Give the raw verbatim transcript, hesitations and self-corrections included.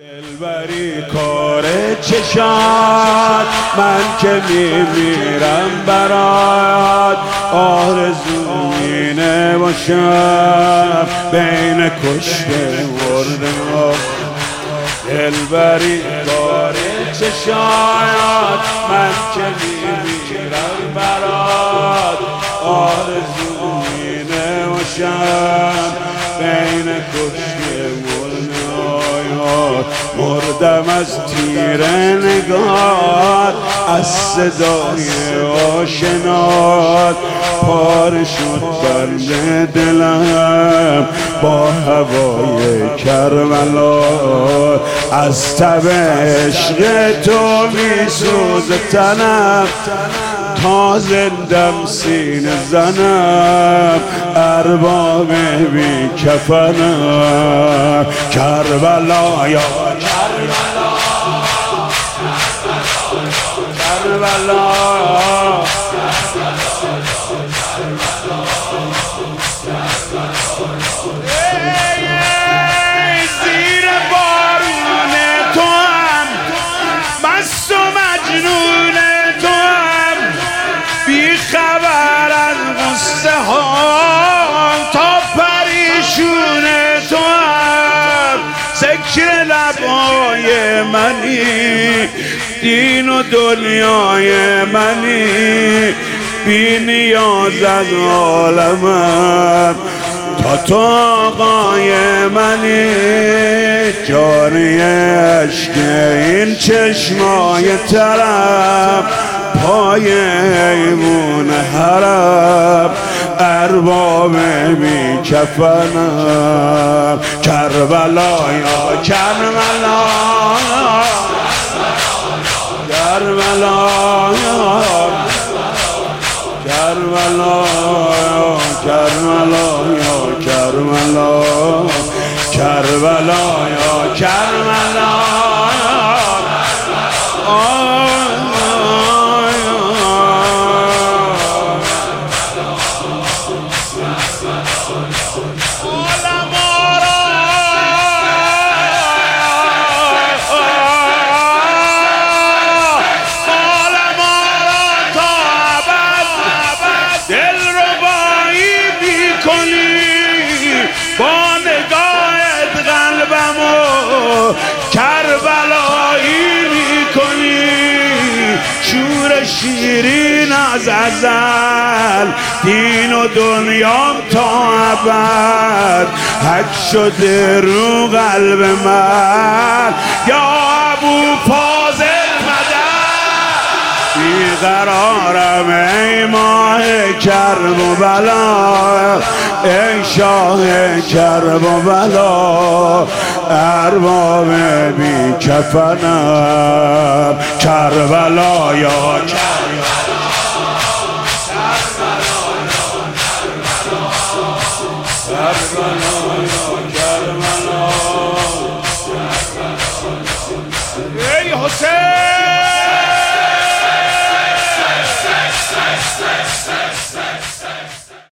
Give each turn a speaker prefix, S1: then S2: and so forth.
S1: دلبری کار چشات من که میمیرم برات آرزو اینه باشم بین کشته مرده دلبری کار چشات من که میمیرم برات آرزو اینه باشم بین کشته مرده مردم از تیر نگات از صدای آشنات پاره شد بند دلم با هوای کربلا از تب عشق تو میسوزه تنم تا زندم سینه زنم ارباب بی کفنم کربلا یا کربلا کربلا زیر بارون تو هم مست و مجنون تو هم بی خبر از غصه ها تا پریشون تو هم ذکر لبای منی دین و دنیای منی بی نیاز از عالمم تا تو آقای منی جاری عشق این چشمای ترم پای ایمون حرم ارباب بی کفنم کربلا یا کربلا کربلا کربلا کربلا یا کربلا کربلا یا کربلا با نگاهت قلبمو کربلایی میکنی شور شیرین از ازل دین و دنیام تا ابد حک شده رو قلب من یا ابو فاضل بیقرارم ای ماه کرب و بلا ای شاه کرب و بلا ارباب بی کفنم کربلا یا کربلا